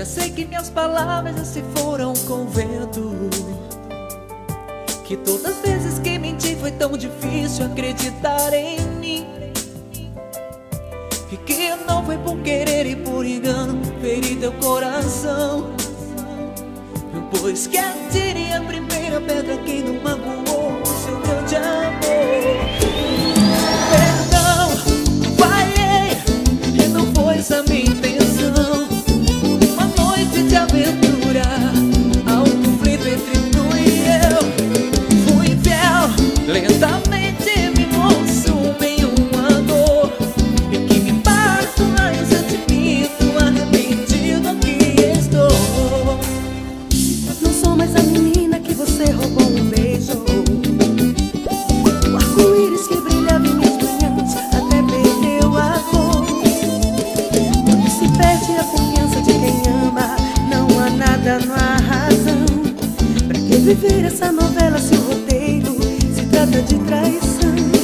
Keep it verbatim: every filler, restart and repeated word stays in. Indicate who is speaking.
Speaker 1: Já sei que minhas palavras já se foram com o vento, que todas as vezes que menti foi tão difícil acreditar em mim, e que não foi por querer e por engano ferir teu coração, pois que atire a primeira pedra quem não magoou o seu grande amor. Perdão, falhei, e não foi essa minha intenção. Uma noite de aventura, há um conflito entre tu e eu. Fui infiel, lentamente me consume em uma dor, e que me parto mais admito, arrependido aqui estou.
Speaker 2: Não sou mais a menina que você roubou um beijo, o arco-íris que brilhava em minhas manhãs até perdeu a cor. Quando se perde a confiança de quem ama, não há nada, não há razão. Pra que viver essa novela se o roteiro se trata de traição?